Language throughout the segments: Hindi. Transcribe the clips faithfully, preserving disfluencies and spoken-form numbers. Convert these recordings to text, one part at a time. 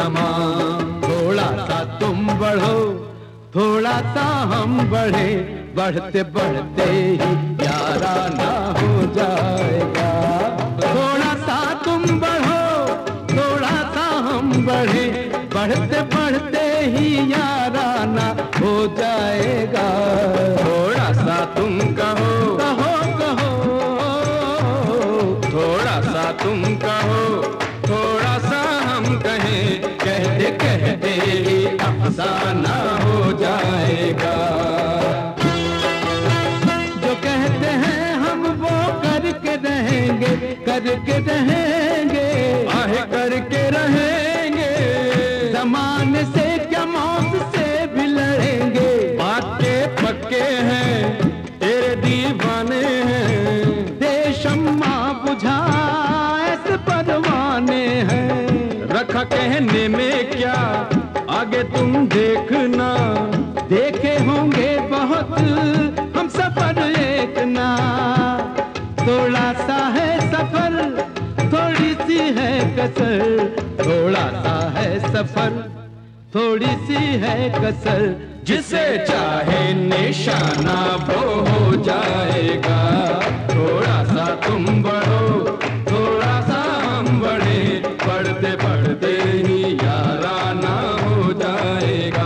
समा। थोड़ा सा तुम बढ़ो, थोड़ा सा हम बढ़े, बढ़ते बढ़ते ही याराना हो जाएगा। थोड़ा सा तुम बढ़ो, थोड़ा सा हम बढ़े, बढ़ते बढ़ते ही याराना हो जाएगा। थोड़ा सा तुम कहो, कहो कहो, थोड़ा सा तुम कहो, थोड़ा सा हम कहें, कहते कहते ही अफसाना हो जाएगा। जो कहते हैं हम वो करके रहेंगे, करके रहेंगे, आहे करके रहेंगे। ज़माने से क्या मौत से भी लड़ेंगे। पक्के पक्के हैं तेरे दीवाने हैं, देशम्मा बुझा ऐसे परवाने हैं। रखा कहने में क्या, आगे तुम देखना। देखे होंगे बहुत हम सफर एक ना। थोड़ा सा है सफर, थोड़ी सी है कसर। थोड़ा सा है सफर, थोड़ी सी है कसर। जिसे चाहे निशाना वो हो जाएगा। थोड़ा सा तुम बढ़ो, थोड़ा सा हम बढ़े, बढ़ते बढ़ते ही याराना हो जाएगा।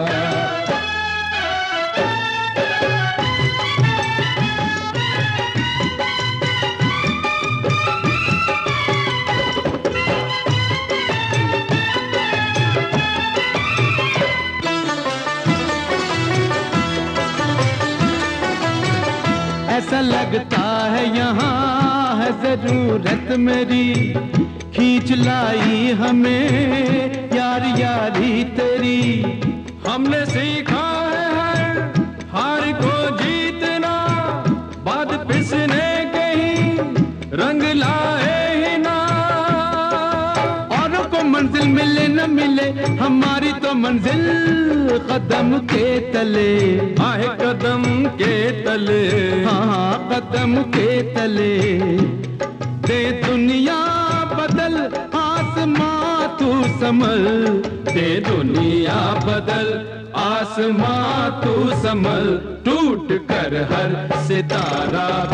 ऐसा लगता है यहाँ है जरूरत मेरी, खींच लाई हमें यार यारी तेरी। हमने सीखा है हर हार को जीतना, बाद पिसने के ही रंग लाए ही ना। औरों को मंजिल मिले न मिले, हमारी तो मंजिल कदम के तले। आहे कदम के तले, हाँ कदम के तले। दे दुनिया बदल, आसमां तू संभल। दे दुनिया बदल, आसमां तू संभल। टूट कर हर सितारा